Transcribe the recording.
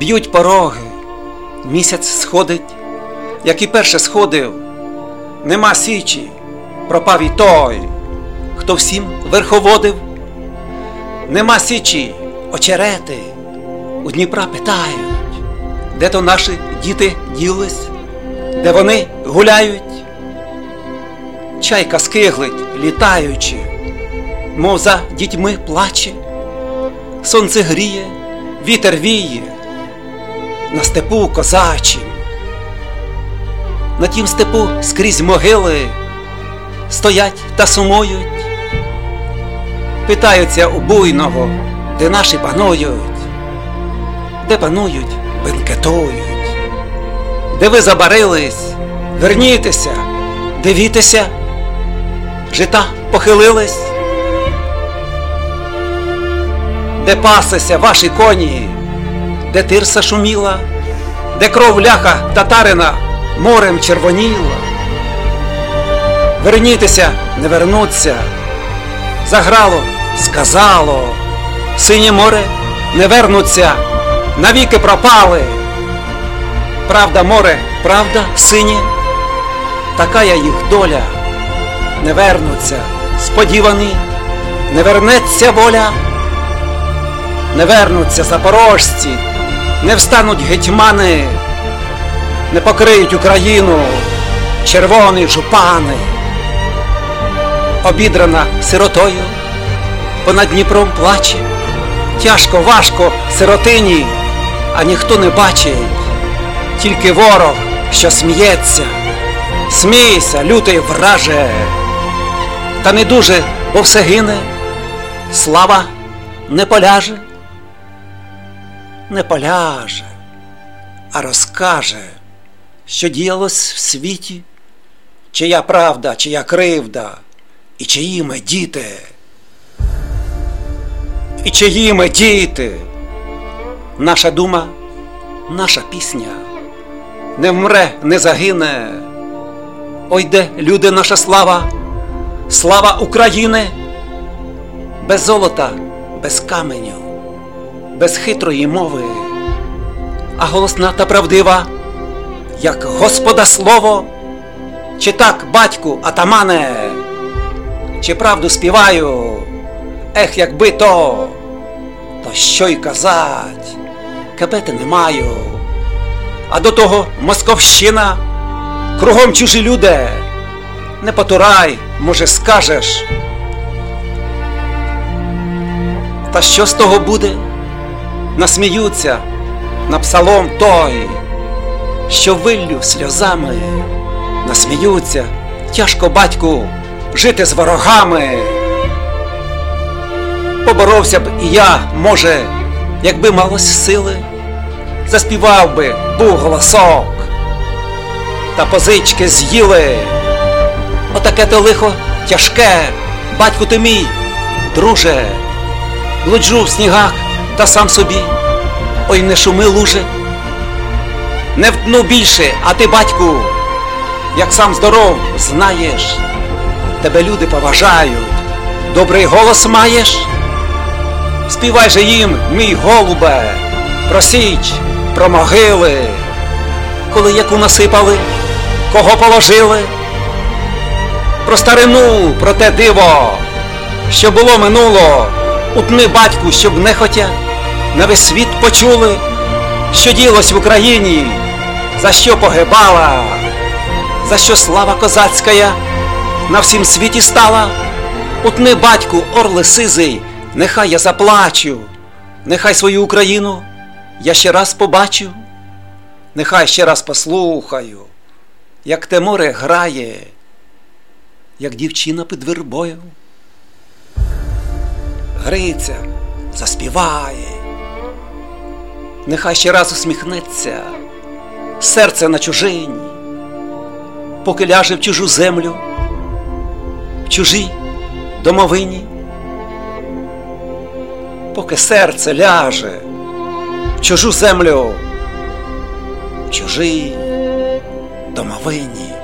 б'ють пороги, місяць сходить, як і перше сходив. Нема січі, пропав і той, хто всім верховодив. Нема січі, очерети у Дніпра питають, де то наші діти ділись, де вони гуляють. Чайка скиглить, літаючи, мов за дітьми плаче. Сонце гріє, вітер віє на степу козачім. На тім степу скрізь могили стоять та сумують. Питаються у буйного, де наші панують, де панують, бенкетують. Де ви забарились, вернітеся, дивітеся, жита похилились. Де паслися ваші коні, де тирса шуміла, де кров ляха татарина морем червоніла. Вернітеся, не вернуться, заграло, сказало, синє море не вернуться, навіки пропали. Правда, море, правда, синє, така я їх доля, не вернуться, сподівані, не вернеться воля. Не вернуться запорожці, не встануть гетьмани, не покриють Україну червоні жупани. Обідрана сиротою, понад Дніпром плаче, тяжко, важко сиротині, а ніхто не бачить, тільки ворог, що сміється. Смійся, лютий враже, та не дуже, бо все гине, слава не поляже. Не поляже, а розкаже, що діялось в світі, чия правда, чия кривда, і чиї ми діти. І чиї ми діти. Наша дума, наша пісня не вмре, не загине. Ой, де, люди, наша слава, слава України, без золота, без каменю, без хитрої мови, а голосна та правдива, як Господа слово. Чи так, батьку, атамане, чи правду співаю, ех, якби то що й казать, кабети не маю. А до того московщина, кругом чужі люди, не потурай, може скажеш. Та що з того буде? Насміються на псалом той, що виллю сльозами. Насміються, тяжко, батьку, жити з ворогами. Поборовся б і я, може, якби малось сили, заспівав би, був голосок, та позички з'їли. Отаке то лихо тяжке, батьку ти мій, друже, блуджу в снігах та сам собі, ой, не шуми, луже. Не втну більше, а ти, батьку, як сам здоров, знаєш, тебе люди поважають, добрий голос маєш. Співай же їм, мій голубе, про січ, про могили, коли яку насипали, кого положили, про старину, про те диво, що було минуло. Утни, батьку, щоб нехотя на весь світ почули, що ділось в Україні, за що погибала, за що слава козацька на всім світі стала. Утни, батьку, орле сизий, нехай я заплачу, нехай свою Україну я ще раз побачу, нехай ще раз послухаю, як те море грає, як дівчина під вербою. Гриця заспіває, нехай ще раз усміхнеться серце на чужині, поки ляже в чужу землю, в чужій домовині. Поки серце ляже в чужу землю, в чужій домовині.